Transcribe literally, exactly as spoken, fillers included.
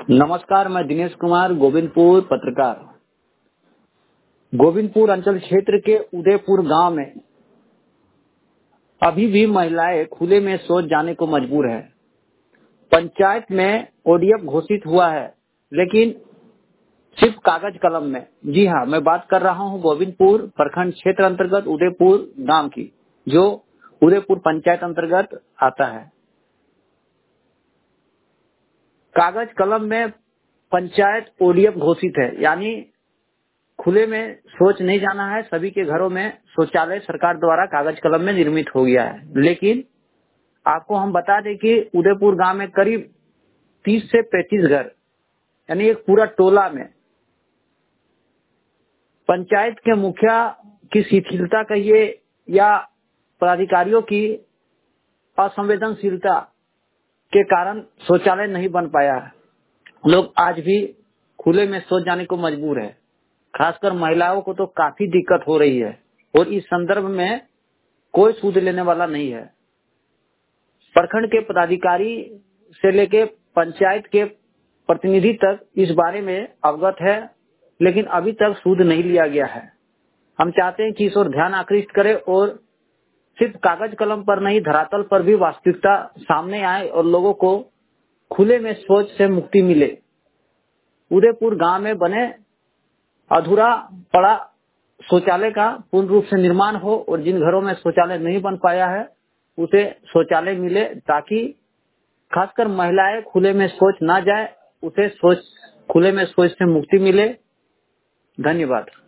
नमस्कार, मैं दिनेश कुमार, गोविंदपुर पत्रकार। गोविंदपुर अंचल क्षेत्र के उदयपुर गांव में अभी भी महिलाएं खुले में शौच जाने को मजबूर है। पंचायत में ओडीएफ घोषित हुआ है, लेकिन सिर्फ कागज कलम में। जी हाँ, मैं बात कर रहा हूँ गोविंदपुर प्रखंड क्षेत्र अंतर्गत उदयपुर गांव की, जो उदयपुर पंचायत अंतर्गत आता है। कागज कलम में पंचायत ओडीएफ घोषित है, यानी खुले में शौच नहीं जाना है। सभी के घरों में शौचालय सरकार द्वारा कागज कलम में निर्मित हो गया है। लेकिन आपको हम बता दें कि उदयपुर गांव में करीब तीस से पैंतीस घर, यानी एक पूरा टोला में पंचायत के मुखिया की शिथिलता कहिए या पदाधिकारियों की असंवेदनशीलता के कारण शौचालय नहीं बन पाया है। लोग आज भी खुले में शौच जाने को मजबूर है। खासकर महिलाओं को तो काफी दिक्कत हो रही है, और इस संदर्भ में कोई सूद लेने वाला नहीं है। प्रखंड के पदाधिकारी से लेके पंचायत के प्रतिनिधि तक इस बारे में अवगत है, लेकिन अभी तक सूद नहीं लिया गया है। हम चाहते हैं कि इस ओर ध्यान आकृष्ट करे और सिर्फ कागज कलम पर नहीं, धरातल पर भी वास्तविकता सामने आए और लोगों को खुले में शौच से मुक्ति मिले। उदयपुर गांव में बने अधूरा पड़ा शौचालय का पूर्ण रूप से निर्माण हो, और जिन घरों में शौचालय नहीं बन पाया है उसे शौचालय मिले, ताकि खासकर महिलाएं खुले में शौच ना जाए, उसे शौच खुले में शौच से मुक्ति मिले। धन्यवाद।